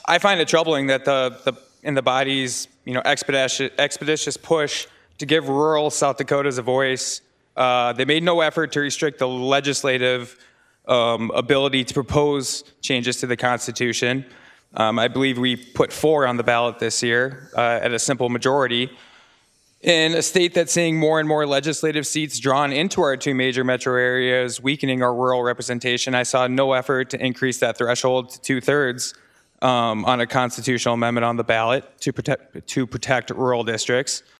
I find it troubling that in the body's expeditious push to give rural South Dakotans a voice, they made no effort to restrict the legislative ability to propose changes to the Constitution. I believe we put 4 on the ballot this year at a simple majority. In a state that's seeing more and more legislative seats drawn into our 2 major metro areas, weakening our rural representation, I saw no effort to increase that threshold to 2/3 on a constitutional amendment on the ballot to protect rural districts.